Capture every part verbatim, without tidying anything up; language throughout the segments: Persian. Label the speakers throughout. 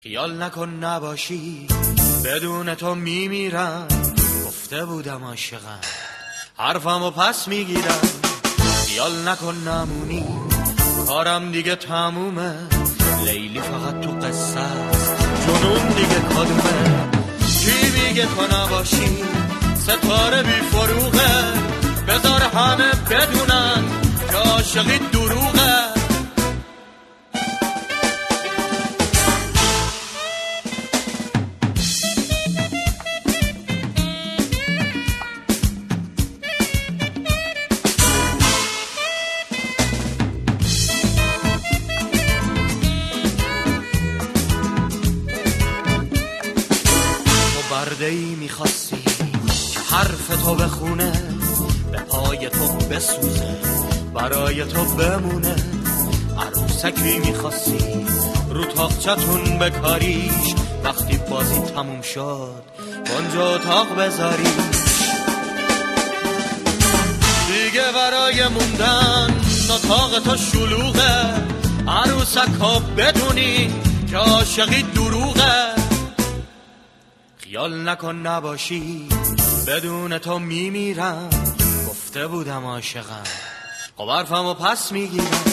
Speaker 1: خیال نکن نباشی بدون تو میمیرم، گفته بودم عاشقم حرفمو پس میگیرم. خیال نکن نمونی کارم دیگه تمومه، لیلی فقط تو قصه است جنون دیگه کدومه. کی میگه تو نباشی ستاره بی فروغه، بذار همه بدونن که عاشقی دروغه. برده‌ای میخواستی که حرف تو بخونه، به پای تو بسوزه برای تو بمونه. عروسکی میخواستی رو تاقچتون بکاریش، وقتی بازی تموم شد اونجا اتاق بذاریش. دیگه برای موندن اتاق تو شلوغه، عروسکا بدونی که عاشقی دروغه. خیال نکن نباشی بدون تو میمیرم، گفته بودم عاشقم خب حرفمو پس میگیرم.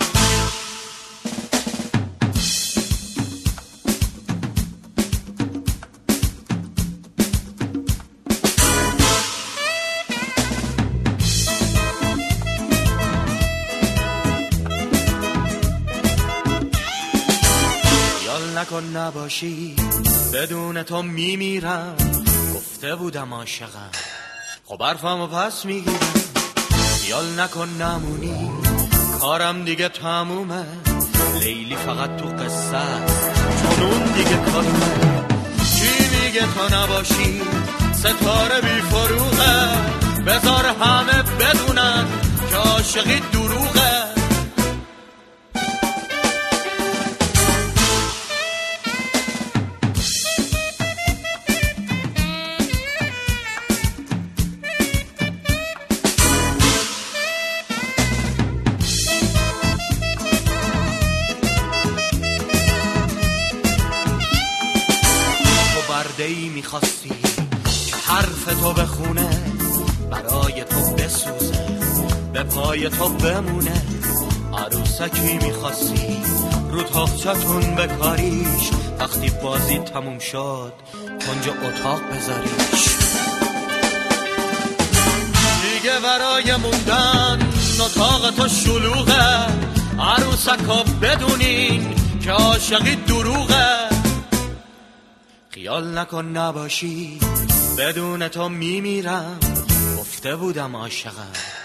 Speaker 1: خیال نکن نباشی بدون تو میمیرم، گفته بودم عاشقم خب حرفمو پس میگیرم. خیال نکن نمونی کارم دیگه تمومه، لیلی فقط تو قصه است جنون دیگه کدومه. کی میگه تو نباشی ستاره بی فروغه، بذار همه بدونن که عاشقی دروغه. برده‌ای میخواستی که حرف تو بخونه، برای تو بسوزه به پای تو بمونه. عروسکی میخواستی رو تاقچتون بکاریش، وقتی بازی تموم شد کنج اتاق بذاریش. دیگه برای موندن اتاق تو شلوغه، عروسکا بدونین که عاشقی دروغه. خیال نکن نباشی بدون تو میمیرم، گفته بودم عاشقم